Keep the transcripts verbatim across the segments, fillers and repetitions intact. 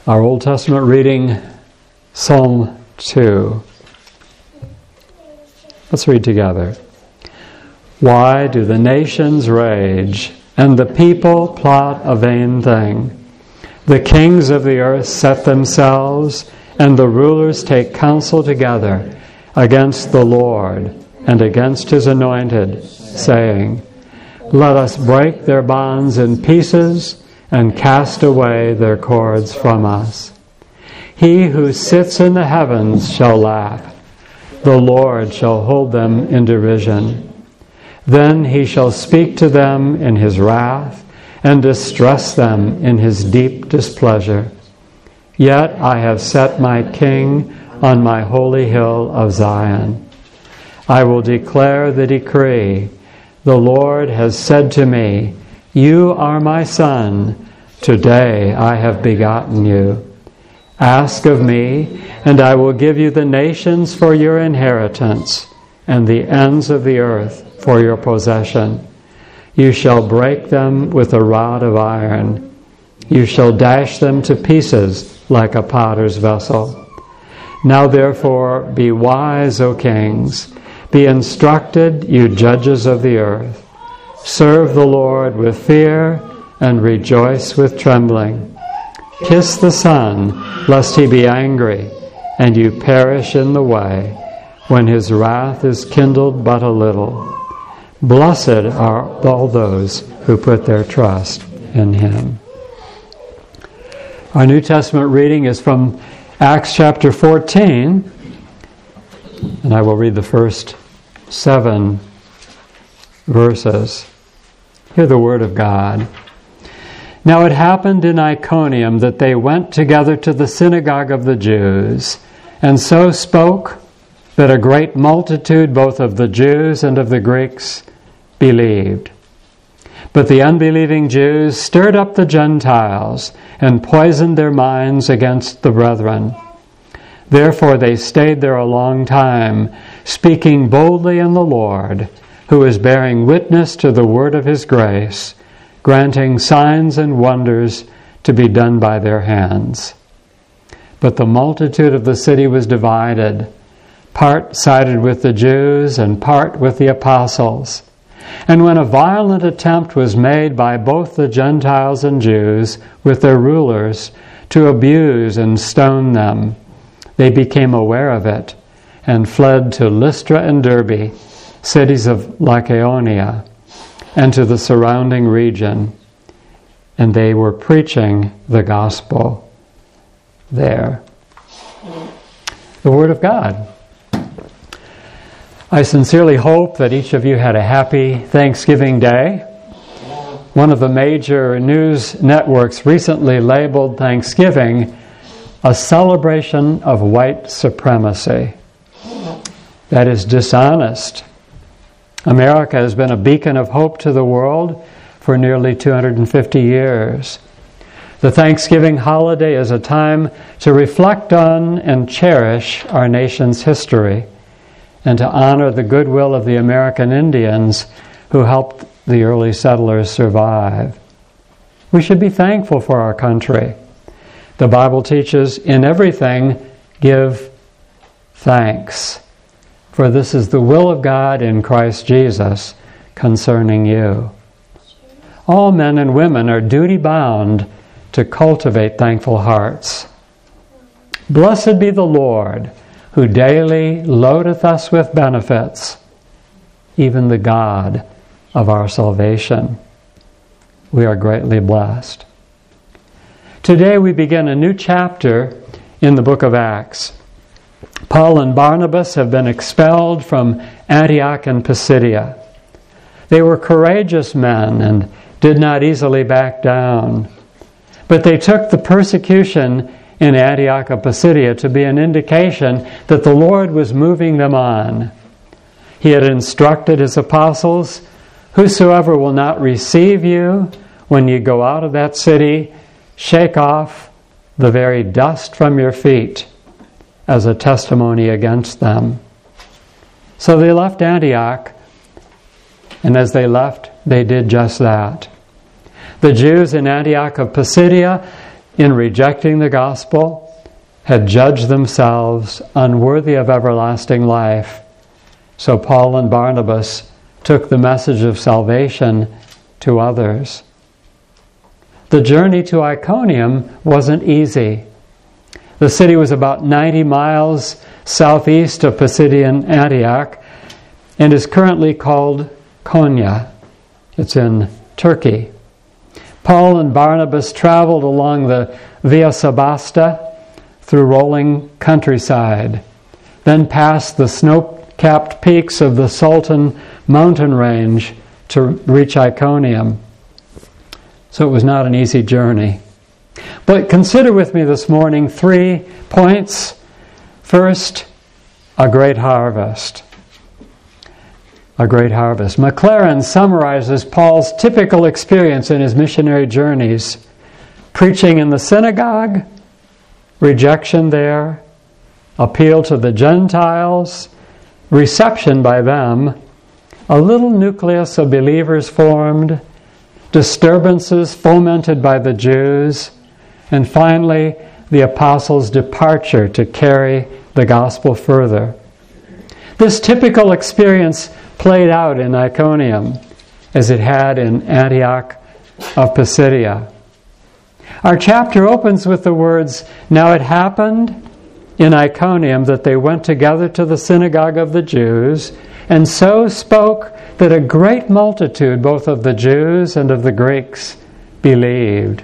Our Old Testament reading, Psalm two. Let's read together. Why do the nations rage, and the people plot a vain thing? The kings of the earth set themselves, and the rulers take counsel together against the Lord and against his anointed, saying, Let us break their bonds in pieces and cast away their cords from us. He who sits in the heavens shall laugh. The Lord shall hold them in derision. Then he shall speak to them in his wrath and distress them in his deep displeasure. Yet I have set my king on my holy hill of Zion. I will declare the decree. The Lord has said to me, You are my son. Today I have begotten you. Ask of me, and I will give you the nations for your inheritance, and the ends of the earth for your possession. You shall break them with a rod of iron. You shall dash them to pieces like a potter's vessel. Now therefore be wise, O kings. Be instructed, you judges of the earth. Serve the Lord with fear and rejoice with trembling. Kiss the Son, lest he be angry, and you perish in the way, when his wrath is kindled but a little. Blessed are all those who put their trust in him. Our New Testament reading is from Acts chapter fourteen, and I will read the first seven verses. Hear the word of God. Now it happened in Iconium that they went together to the synagogue of the Jews, and so spoke that a great multitude both of the Jews and of the Greeks believed. But the unbelieving Jews stirred up the Gentiles and poisoned their minds against the brethren. Therefore they stayed there a long time, speaking boldly in the Lord, who is bearing witness to the word of his grace, granting signs and wonders to be done by their hands. But the multitude of the city was divided. Part sided with the Jews and part with the apostles. And when a violent attempt was made by both the Gentiles and Jews with their rulers to abuse and stone them, they became aware of it and fled to Lystra and Derbe, cities of Lycaonia, and to the surrounding region, and they were preaching the gospel there. The Word of God. I sincerely hope that each of you had a happy Thanksgiving Day. One of the major news networks recently labeled Thanksgiving a celebration of white supremacy. That is dishonest. America has been a beacon of hope to the world for nearly two hundred fifty years. The Thanksgiving holiday is a time to reflect on and cherish our nation's history and to honor the goodwill of the American Indians who helped the early settlers survive. We should be thankful for our country. The Bible teaches, in everything, give thanks. For this is the will of God in Christ Jesus concerning you. All men and women are duty-bound to cultivate thankful hearts. Blessed be the Lord, who daily loadeth us with benefits, even the God of our salvation. We are greatly blessed. Today we begin a new chapter in the book of Acts. Paul and Barnabas have been expelled from Antioch and Pisidia. They were courageous men and did not easily back down. But they took the persecution in Antioch of Pisidia to be an indication that the Lord was moving them on. He had instructed his apostles, "Whosoever will not receive you when you go out of that city, shake off the very dust from your feet as a testimony against them." So they left Antioch, and as they left, they did just that. The Jews in Antioch of Pisidia in rejecting the gospel, had judged themselves unworthy of everlasting life. So Paul and Barnabas took the message of salvation to others. The journey to Iconium wasn't easy. The city was about ninety miles southeast of Pisidian Antioch and is currently called Konya. It's in Turkey. Paul and Barnabas traveled along the Via Sabasta through rolling countryside, then past the snow-capped peaks of the Sultan mountain range to reach Iconium. So it was not an easy journey. But consider with me this morning three points. First, a great harvest. A great harvest. McLaren summarizes Paul's typical experience in his missionary journeys: preaching in the synagogue, rejection there, appeal to the Gentiles, reception by them, a little nucleus of believers formed, disturbances fomented by the Jews, and finally, the apostles' departure to carry the gospel further. This typical experience played out in Iconium as it had in Antioch of Pisidia. Our chapter opens with the words, "Now it happened in Iconium that they went together to the synagogue of the Jews, and so spoke that a great multitude, both of the Jews and of the Greeks, believed."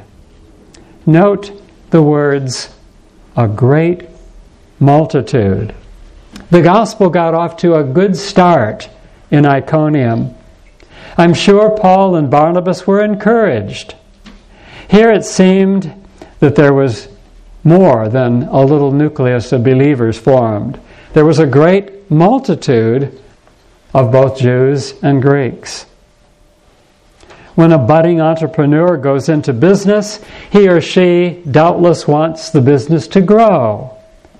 Note the words, "a great multitude." The gospel got off to a good start in Iconium. I'm sure Paul and Barnabas were encouraged. Here it seemed that there was more than a little nucleus of believers formed. There was a great multitude of both Jews and Greeks. When a budding entrepreneur goes into business, he or she doubtless wants the business to grow.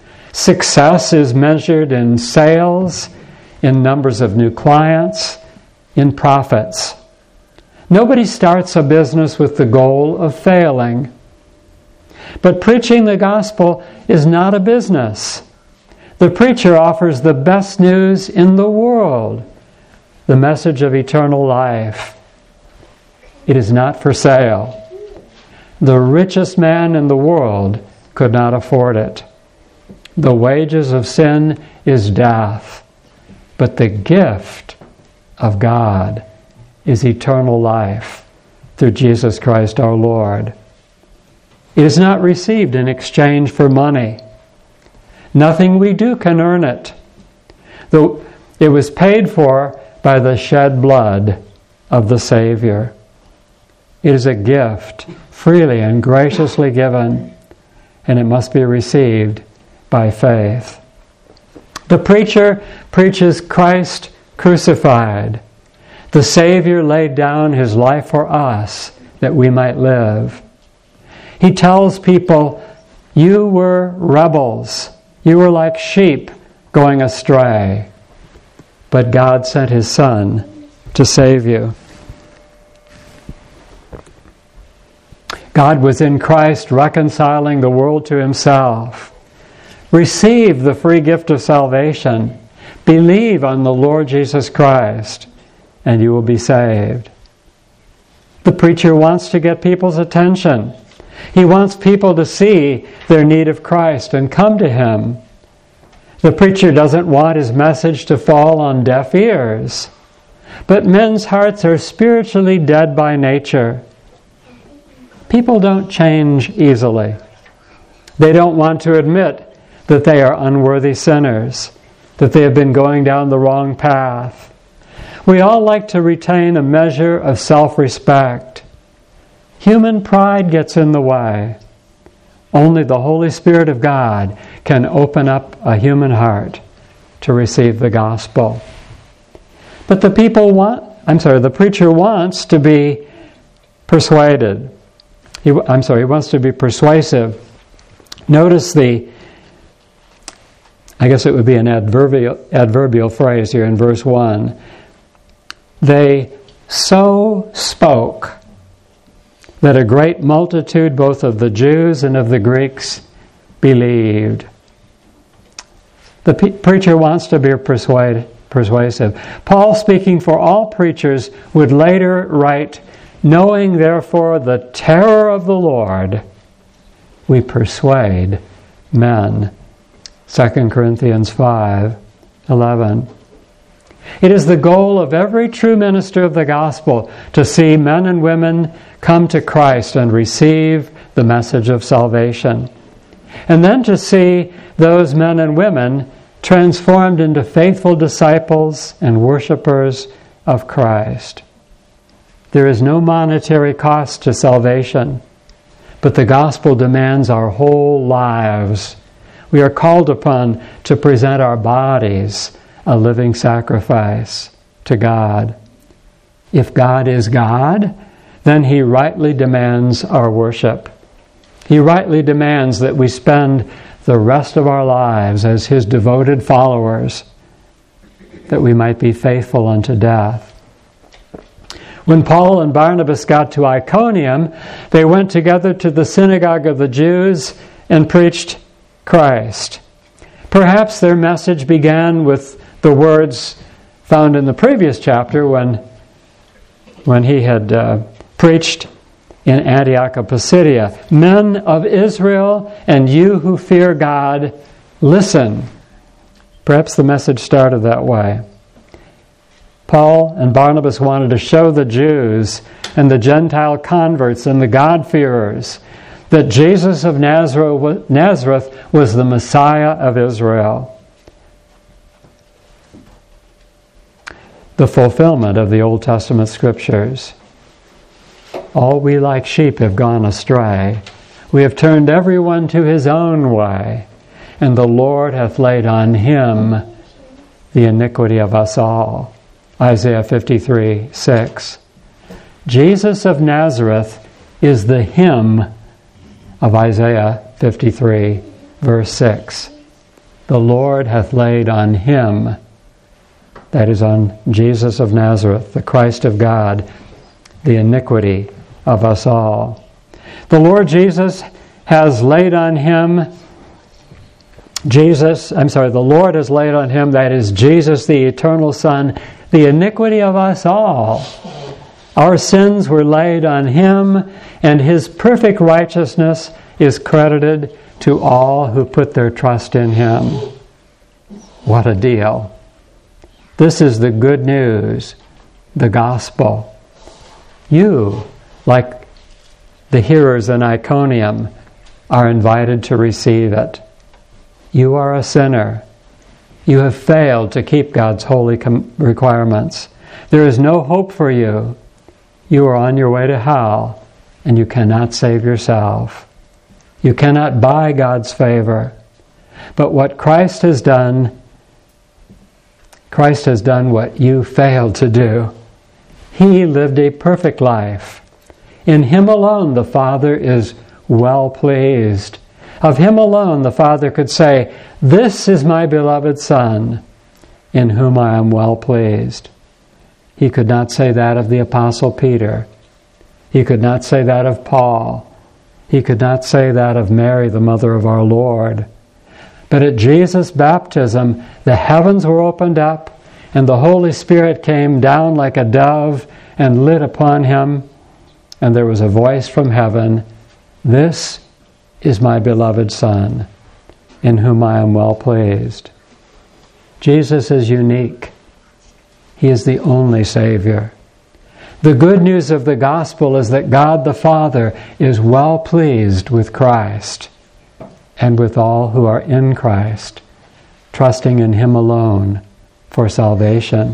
Success is measured in sales, in numbers of new clients, in profits. Nobody starts a business with the goal of failing. But preaching the gospel is not a business. The preacher offers the best news in the world, the message of eternal life. It is not for sale. The richest man in the world could not afford it. The wages of sin is death, but the gift of God is eternal life through Jesus Christ our Lord. It is not received in exchange for money. Nothing we do can earn it. Though it was paid for by the shed blood of the Savior. It is a gift, freely and graciously given, and it must be received by faith. The preacher preaches Christ crucified. The Savior laid down his life for us that we might live. He tells people, you were rebels. You were like sheep going astray. But God sent his Son to save you. God was in Christ reconciling the world to himself. Receive the free gift of salvation. Believe on the Lord Jesus Christ, and you will be saved. The preacher wants to get people's attention. He wants people to see their need of Christ and come to him. The preacher doesn't want his message to fall on deaf ears. But men's hearts are spiritually dead by nature. People don't change easily. They don't want to admit that they are unworthy sinners, that they have been going down the wrong path. We all like to retain a measure of self-respect. Human pride gets in the way. Only the Holy Spirit of God can open up a human heart to receive the gospel. But the people want, I'm sorry, the preacher wants to be persuaded. He, I'm sorry, he wants to be persuasive. Notice the, I guess it would be an adverbial, adverbial phrase here in verse one. They so spoke that a great multitude, both of the Jews and of the Greeks, believed. The pe- preacher wants to be persuade, persuasive. Paul, speaking for all preachers, would later write, "Knowing therefore the terror of the Lord, we persuade men." Second Corinthians five eleven. It is the goal of every true minister of the gospel to see men and women come to Christ and receive the message of salvation. And then to see those men and women transformed into faithful disciples and worshipers of Christ. There is no monetary cost to salvation, but the gospel demands our whole lives. We are called upon to present our bodies a living sacrifice to God. If God is God, then He rightly demands our worship. He rightly demands that we spend the rest of our lives as His devoted followers, that we might be faithful unto death. When Paul and Barnabas got to Iconium, they went together to the synagogue of the Jews and preached Christ. Perhaps their message began with the words found in the previous chapter when, when he had uh, preached in Antioch of Pisidia. "Men of Israel, and you who fear God, listen." Perhaps the message started that way. Paul and Barnabas wanted to show the Jews and the Gentile converts and the God-fearers that Jesus of Nazareth was the Messiah of Israel, the fulfillment of the Old Testament Scriptures. "All we like sheep have gone astray. We have turned everyone to his own way, and the Lord hath laid on him the iniquity of us all." Isaiah fifty-three six. Jesus of Nazareth is the hymn of Isaiah fifty-three, verse six. The Lord hath laid on him, that is on Jesus of Nazareth, the Christ of God, the iniquity of us all. The Lord Jesus has laid on him, Jesus, I'm sorry, the Lord has laid on him, that is Jesus, the eternal Son, the iniquity of us all. Our sins were laid on him, and his perfect righteousness is credited to all who put their trust in him. What a deal. This is the good news, the gospel. You, like the hearers in Iconium, are invited to receive it. You are a sinner. You have failed to keep God's holy com- requirements. There is no hope for you. You are on your way to hell, and you cannot save yourself. You cannot buy God's favor. But what Christ has done, Christ has done what you failed to do. He lived a perfect life. In him alone the Father is well pleased. Of him alone the Father could say, "This is my beloved Son, in whom I am well pleased." He could not say that of the Apostle Peter. He could not say that of Paul. He could not say that of Mary, the mother of our Lord. But at Jesus' baptism, the heavens were opened up, and the Holy Spirit came down like a dove and lit upon him, and there was a voice from heaven, "This is my beloved Son, in whom I am well pleased." Jesus is unique. He is the only Savior. The good news of the gospel is that God the Father is well pleased with Christ and with all who are in Christ, trusting in him alone for salvation.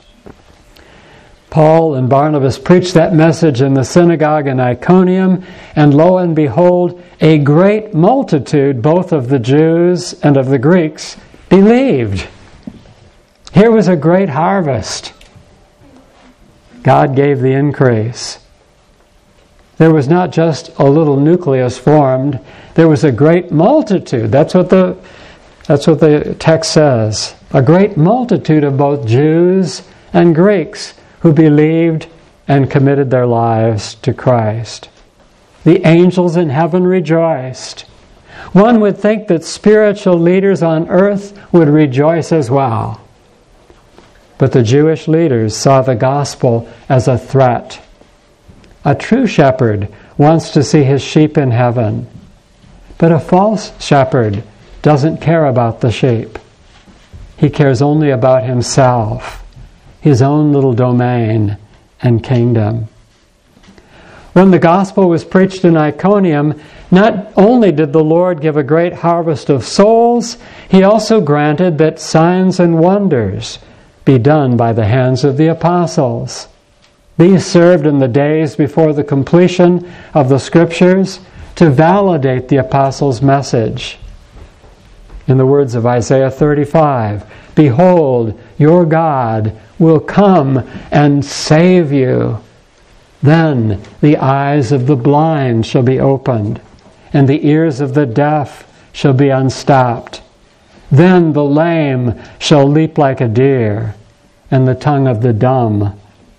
Paul and Barnabas preached that message in the synagogue in Iconium, and lo and behold, a great multitude, both of the Jews and of the Greeks, believed. Here was a great harvest. God gave the increase. There was not just a little nucleus formed, there was a great multitude. That's what the that's what the text says. A great multitude of both Jews and Greeks who believed and committed their lives to Christ. The angels in heaven rejoiced. One would think that spiritual leaders on earth would rejoice as well. But the Jewish leaders saw the gospel as a threat. A true shepherd wants to see his sheep in heaven, but a false shepherd doesn't care about the sheep. He cares only about himself, his own little domain and kingdom. When the gospel was preached in Iconium, not only did the Lord give a great harvest of souls, He also granted that signs and wonders be done by the hands of the apostles. These served in the days before the completion of the Scriptures to validate the apostles' message. In the words of Isaiah thirty-five, "Behold, your God will come and save you. Then the eyes of the blind shall be opened, and the ears of the deaf shall be unstopped. Then the lame shall leap like a deer, and the tongue of the dumb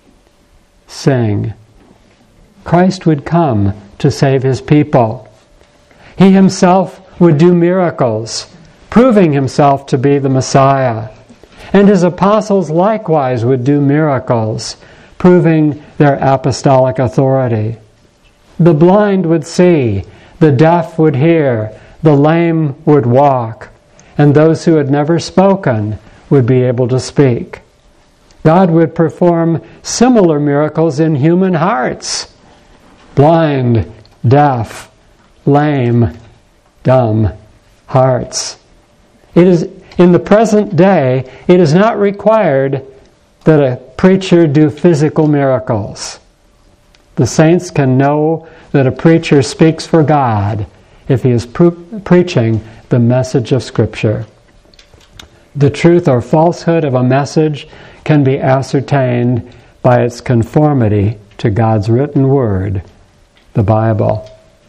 sing." Christ would come to save His people. He Himself would do miracles, proving Himself to be the Messiah. And His apostles likewise would do miracles, proving their apostolic authority. The blind would see, the deaf would hear, the lame would walk, and those who had never spoken would be able to speak. God would perform similar miracles in human hearts. Blind, deaf, lame, dumb hearts. It is in the present day, it is not required that a preacher do physical miracles. The saints can know that a preacher speaks for God if he is pre- preaching the message of Scripture. The truth or falsehood of a message can be ascertained by its conformity to God's written word, the Bible.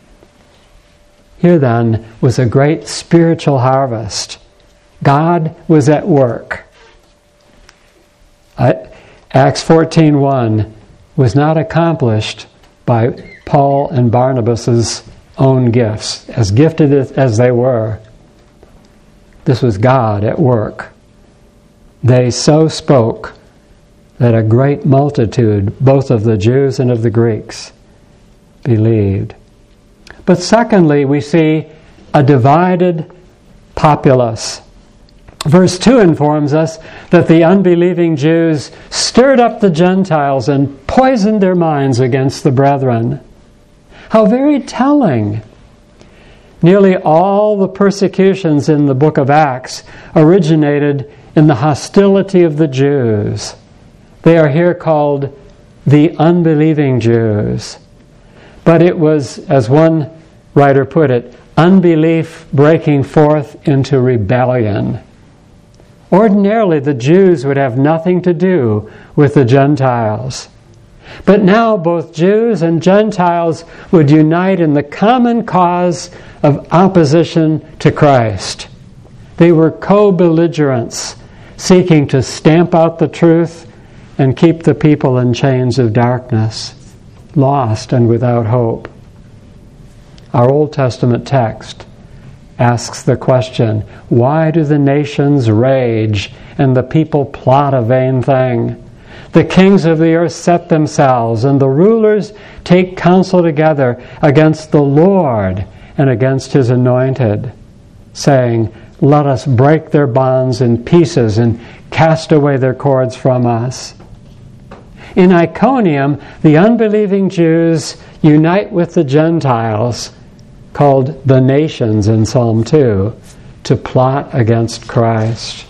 Here then was a great spiritual harvest. God was at work. Acts fourteen one was not accomplished by Paul and Barnabas' own gifts, as gifted as they were. This was God at work. They so spoke that a great multitude, both of the Jews and of the Greeks, believed. But secondly, we see a divided populace. Verse two informs us that the unbelieving Jews stirred up the Gentiles and poisoned their minds against the brethren. How very telling! Nearly all the persecutions in the book of Acts originated in the hostility of the Jews. They are here called the unbelieving Jews. But it was, as one writer put it, unbelief breaking forth into rebellion. Ordinarily, the Jews would have nothing to do with the Gentiles. But now both Jews and Gentiles would unite in the common cause of opposition to Christ. They were co-belligerents, seeking to stamp out the truth and keep the people in chains of darkness, lost and without hope. Our Old Testament text asks the question, why do the nations rage and the people plot a vain thing? The kings of the earth set themselves, and the rulers take counsel together against the Lord and against His anointed, saying, let us break their bonds in pieces and cast away their cords from us. In Iconium, the unbelieving Jews unite with the Gentiles, called the nations in Psalm two, to plot against Christ.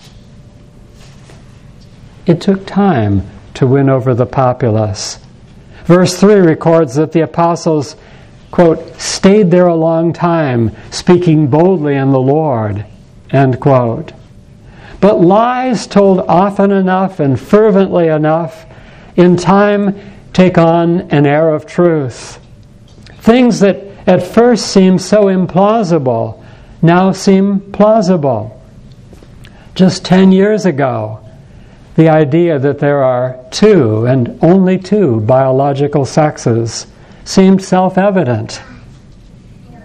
It took time to win over the populace. Verse three records that the apostles, quote, stayed there a long time, speaking boldly in the Lord, end quote. But lies told often enough and fervently enough in time take on an air of truth. Things that at first seemed so implausible now seem plausible. Just ten years ago, the idea that there are two and only two biological sexes seemed self-evident.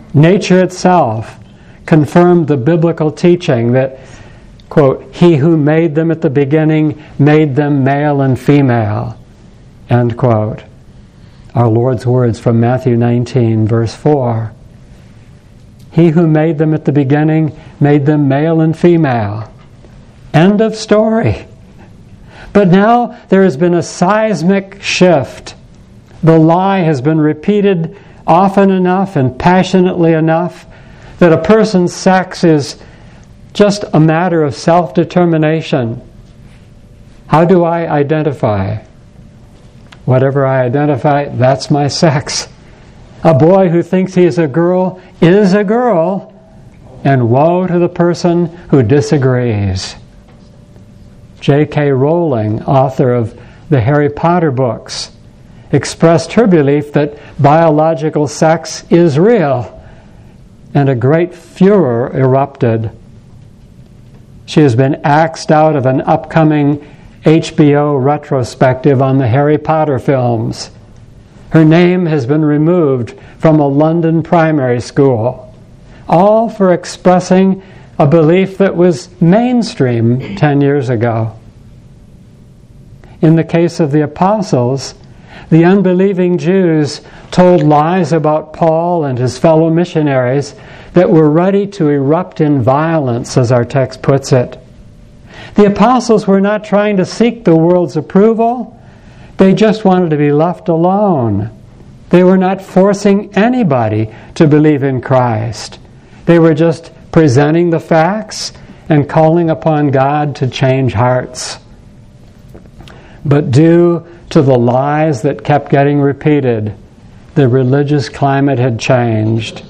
Nature itself confirmed the biblical teaching that, quote, he who made them at the beginning made them male and female, end quote. Our Lord's words from Matthew nineteen, verse four. He who made them at the beginning made them male and female. End of story. But now there has been a seismic shift. The lie has been repeated often enough and passionately enough that a person's sex is just a matter of self-determination. How do I identify? Whatever I identify, that's my sex. A boy who thinks he is a girl is a girl, and woe to the person who disagrees. J K Rowling, author of the Harry Potter books, expressed her belief that biological sex is real, and a great furor erupted. She has been axed out of an upcoming H B O retrospective on the Harry Potter films. Her name has been removed from a London primary school, all for expressing a belief that was mainstream ten years ago. In the case of the apostles, the unbelieving Jews told lies about Paul and his fellow missionaries that were ready to erupt in violence, as our text puts it. The apostles were not trying to seek the world's approval. They just wanted to be left alone. They were not forcing anybody to believe in Christ. They were just presenting the facts and calling upon God to change hearts. But due to the lies that kept getting repeated, the religious climate had changed.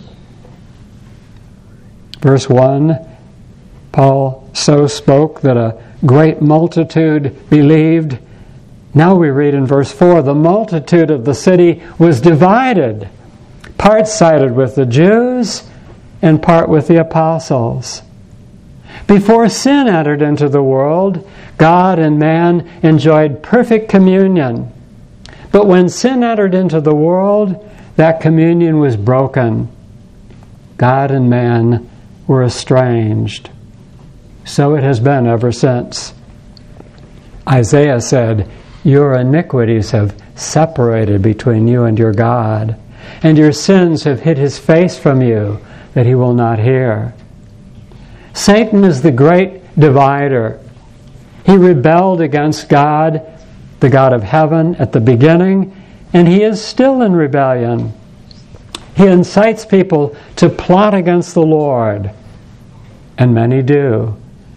Verse one, Paul so spoke that a great multitude believed. Now we read in verse four, the multitude of the city was divided. Part sided with the Jews and part with the apostles. Before sin entered into the world, God and man enjoyed perfect communion. But when sin entered into the world, that communion was broken. God and man were estranged. So it has been ever since. Isaiah said, your iniquities have separated between you and your God, and your sins have hid his face from you, that he will not hear. Satan is the great divider. He rebelled against God, the God of heaven, at the beginning, and he is still in rebellion. He incites people to plot against the Lord, and many do.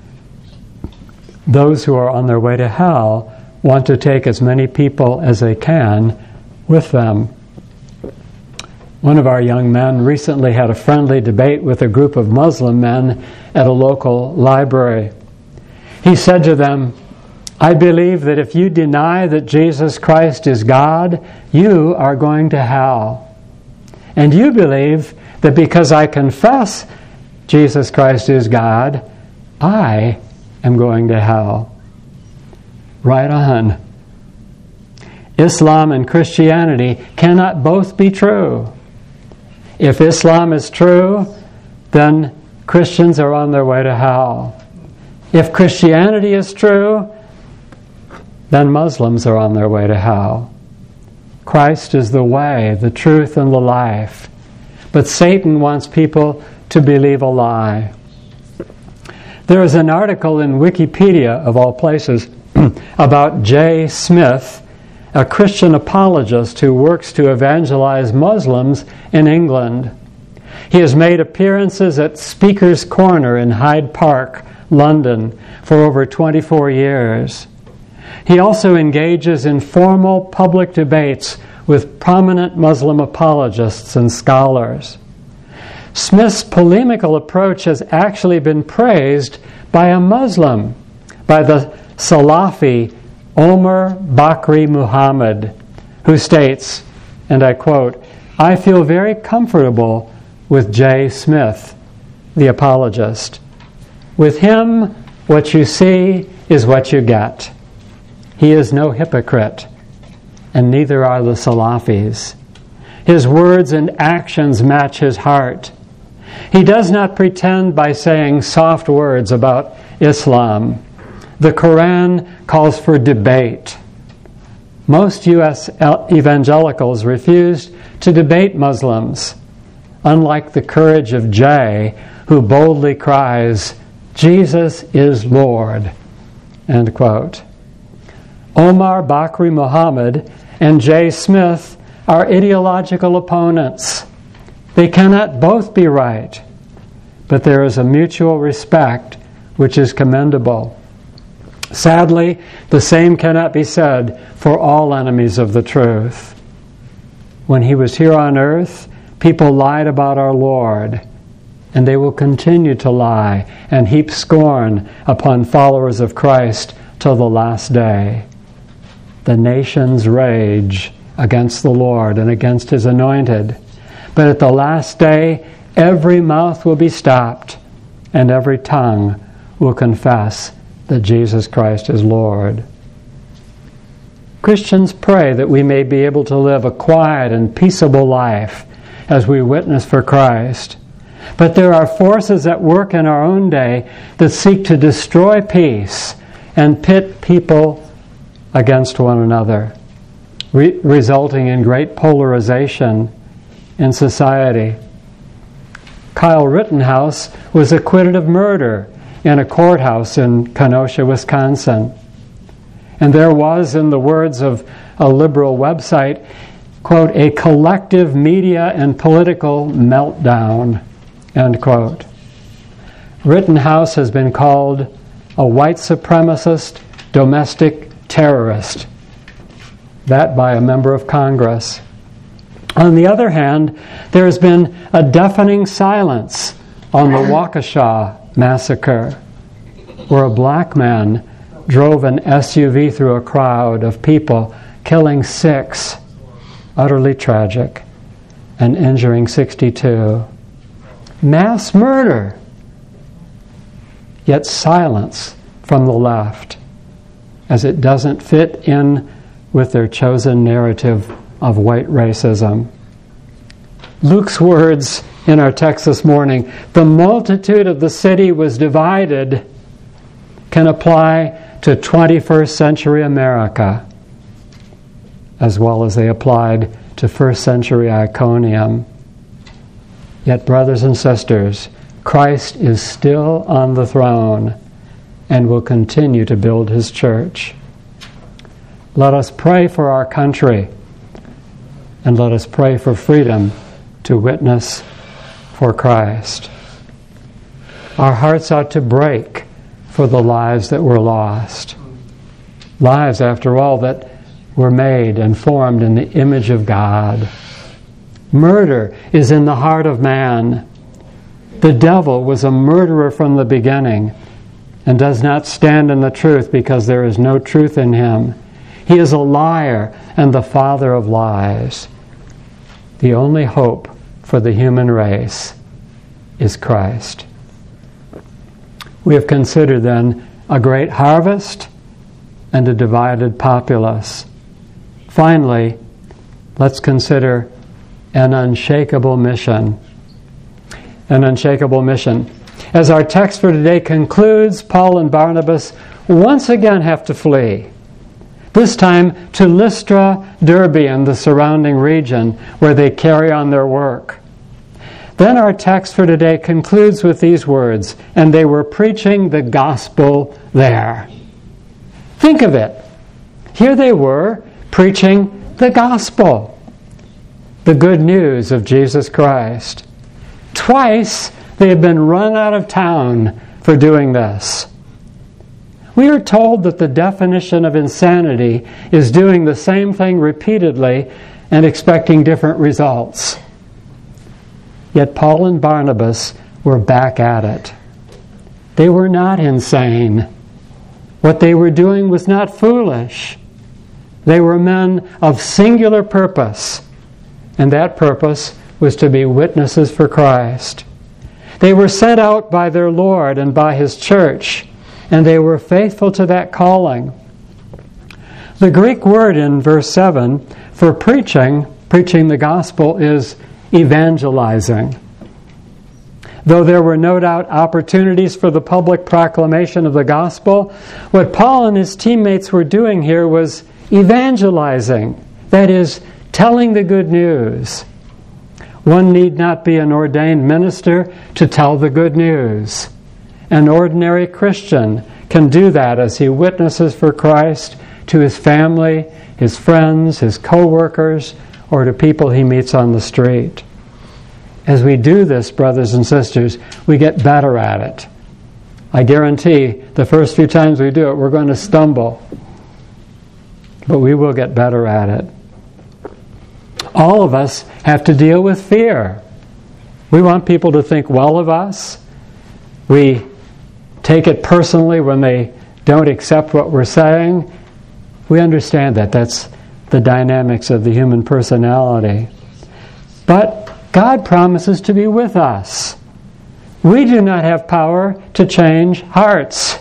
Those who are on their way to hell want to take as many people as they can with them. One of our young men recently had a friendly debate with a group of Muslim men at a local library. He said to them, I believe that if you deny that Jesus Christ is God, you are going to hell. And you believe that because I confess Jesus Christ is God, I am going to hell. Right on. Islam and Christianity cannot both be true. If Islam is true, then Christians are on their way to hell. If Christianity is true, then Muslims are on their way to hell. Christ is the way, the truth, and the life. But Satan wants people to believe a lie. There is an article in Wikipedia, of all places, about Jay Smith, a Christian apologist who works to evangelize Muslims in England. He has made appearances at Speaker's Corner in Hyde Park, London, for over twenty-four years. He also engages in formal public debates with prominent Muslim apologists and scholars. Smith's polemical approach has actually been praised by a Muslim, by the Salafi Omar Bakri Muhammad, who states, and I quote, I feel very comfortable with Jay Smith, the apologist. With him, what you see is what you get. He is no hypocrite, and neither are the Salafis. His words and actions match his heart. He does not pretend by saying soft words about Islam. The Quran calls for debate. Most U S evangelicals refused to debate Muslims, unlike the courage of Jay, who boldly cries, "Jesus is Lord." End quote. Omar Bakri Muhammad and Jay Smith are ideological opponents. They cannot both be right, but there is a mutual respect which is commendable. Sadly, the same cannot be said for all enemies of the truth. When he was here on earth, people lied about our Lord, and they will continue to lie and heap scorn upon followers of Christ till the last day. The nations rage against the Lord and against His anointed. But at the last day, every mouth will be stopped, and every tongue will confess that Jesus Christ is Lord. Christians pray that we may be able to live a quiet and peaceable life as we witness for Christ. But there are forces at work in our own day that seek to destroy peace and pit people against one another, re- resulting in great polarization in society. Kyle Rittenhouse was acquitted of murder in a courthouse in Kenosha, Wisconsin. And there was, in the words of a liberal website, quote, "a collective media and political meltdown," end quote. Rittenhouse has been called a white supremacist domestic terrorist, that by a member of Congress. On the other hand, there has been a deafening silence on the Waukesha massacre, where a black man drove an S U V through a crowd of people, killing six, utterly tragic, and injuring sixty-two. Mass murder, yet silence from the left, as it doesn't fit in with their chosen narrative of white racism. Luke's words in our text this morning, "the multitude of the city was divided," can apply to twenty-first century America, as well as they applied to first century Iconium. Yet, brothers and sisters, Christ is still on the throne and will continue to build His church. Let us pray for our country, and let us pray for freedom to witness for Christ. Our hearts ought to break for the lives that were lost. Lives, after all, that were made and formed in the image of God. Murder is in the heart of man. The devil was a murderer from the beginning and does not stand in the truth because there is no truth in him. He is a liar and the father of lies. The only hope for the human race is Christ. We have considered then a great harvest and a divided populace. Finally, let's consider an unshakable mission. An unshakable mission. As our text for today concludes, Paul and Barnabas once again have to flee. This time to Lystra, Derbe, and the surrounding region where they carry on their work. Then our text for today concludes with these words, "And they were preaching the gospel there." Think of it. Here they were preaching the gospel, the good news of Jesus Christ. Twice they have been run out of town for doing this. We are told that the definition of insanity is doing the same thing repeatedly and expecting different results. Yet Paul and Barnabas were back at it. They were not insane. What they were doing was not foolish. They were men of singular purpose, and that purpose was to be witnesses for Christ. They were sent out by their Lord and by His church, and they were faithful to that calling. The Greek word in verse seven for preaching, Preaching the gospel is evangelizing. Though there were no doubt opportunities for the public proclamation of the gospel, what Paul and his teammates were doing here was evangelizing. That is, telling the good news. One need not be an ordained minister to tell the good news. An ordinary Christian can do that as he witnesses for Christ to his family, his friends, his co-workers, or to people he meets on the street. As we do this, brothers and sisters, we get better at it. I guarantee the first few times we do it, we're going to stumble. But we will get better at it. All of us have to deal with fear. We want people to think well of us. We take it personally when they don't accept what we're saying. We understand that. That's the dynamics of the human personality. But God promises to be with us. We do not have power to change hearts.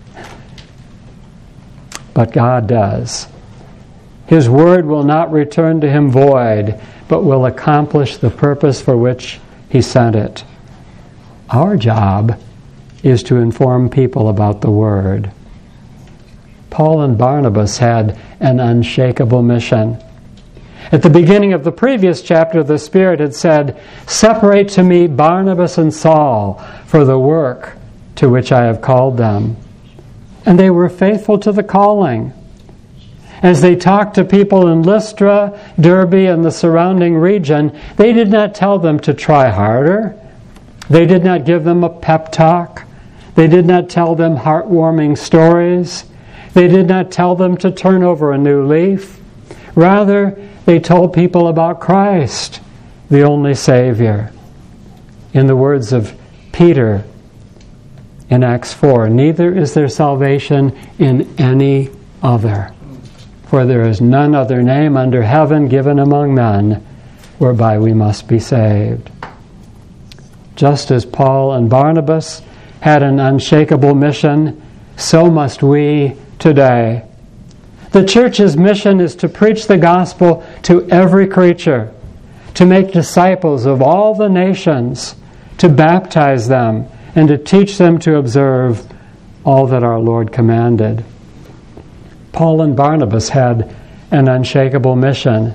But God does. His word will not return to him void, but will accomplish the purpose for which he sent it. Our job is to inform people about the word. Paul and Barnabas had an unshakable mission. At the beginning of the previous chapter, the Spirit had said, "Separate to me Barnabas and Saul for the work to which I have called them." And they were faithful to the calling. As they talked to people in Lystra, Derbe, and the surrounding region, they did not tell them to try harder. They did not give them a pep talk. They did not tell them heartwarming stories. They did not tell them to turn over a new leaf. Rather, they told people about Christ, the only Savior. In the words of Peter in Acts four, "Neither is there salvation in any other, for there is none other name under heaven given among men whereby we must be saved." Just as Paul and Barnabas had an unshakable mission, so must we today. The church's mission is to preach the gospel to every creature, to make disciples of all the nations, to baptize them, and to teach them to observe all that our Lord commanded. Paul and Barnabas had an unshakable mission,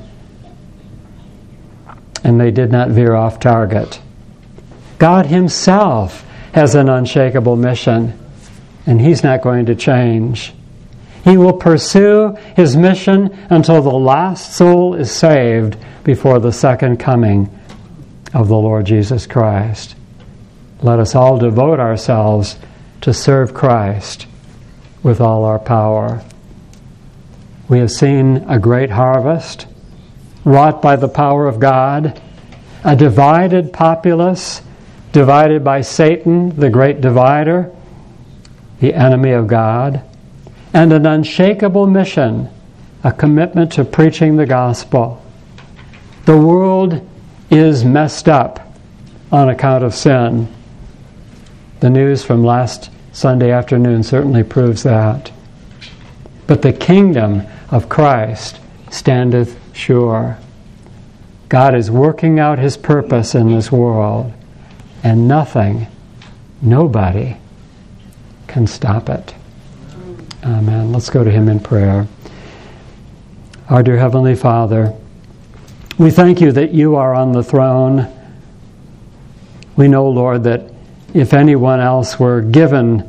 and they did not veer off target. God himself has an unshakable mission, and he's not going to change. He will pursue his mission until the last soul is saved before the second coming of the Lord Jesus Christ. Let us all devote ourselves to serve Christ with all our power. We have seen a great harvest wrought by the power of God, a divided populace divided by Satan, the great divider, the enemy of God, and an unshakable mission, a commitment to preaching the gospel. The world is messed up on account of sin. The news from last Sunday afternoon certainly proves that. But the kingdom of Christ standeth sure. God is working out his purpose in this world, and nothing, nobody can stop it. Amen. Let's go to him in prayer. Our dear Heavenly Father, we thank you that you are on the throne. We know, Lord, that if anyone else were given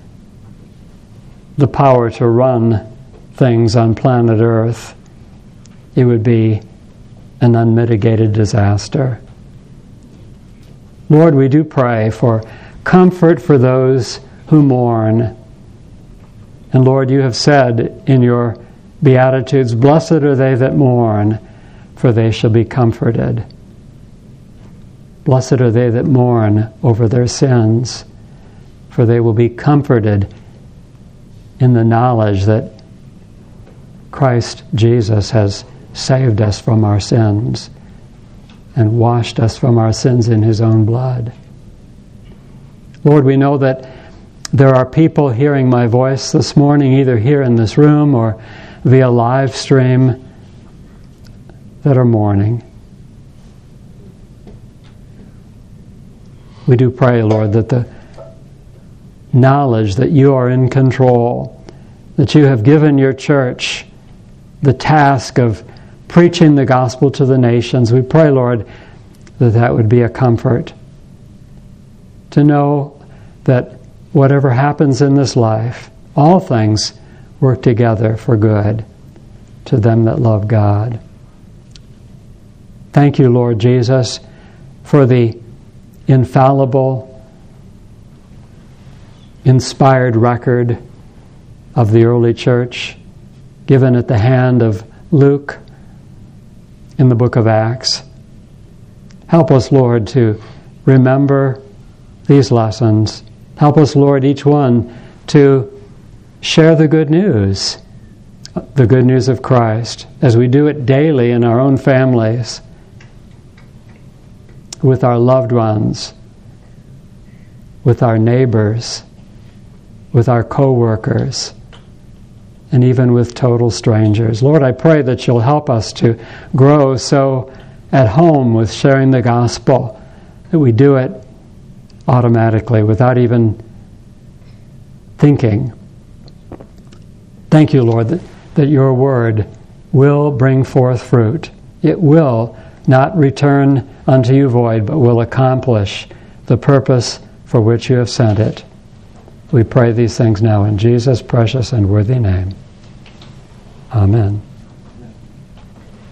the power to run things on planet Earth, it would be an unmitigated disaster. Lord, we do pray for comfort for those who mourn. And Lord, you have said in your Beatitudes, "Blessed are they that mourn, for they shall be comforted." Blessed are they that mourn over their sins, for they will be comforted in the knowledge that Christ Jesus has saved us from our sins and washed us from our sins in his own blood. Lord, we know that there are people hearing my voice this morning, either here in this room or via live stream, that are mourning. We do pray, Lord, that the knowledge that you are in control, that you have given your church the task of preaching the gospel to the nations, we pray, Lord, that that would be a comfort. To know that whatever happens in this life, all things work together for good to them that love God. Thank you, Lord Jesus, for the infallible, inspired record of the early church given at the hand of Luke in the book of Acts. Help us, Lord, to remember these lessons. Help us, Lord, each one to share the good news, the good news of Christ, as we do it daily in our own families, with our loved ones, with our neighbors, with our co-workers, and even with total strangers. Lord, I pray that you'll help us to grow so at home with sharing the gospel that we do it automatically without even thinking. Thank you, Lord, that, that your word will bring forth fruit. It will not return unto you void, but will accomplish the purpose for which you have sent it. We pray these things now in Jesus' precious and worthy name. Amen.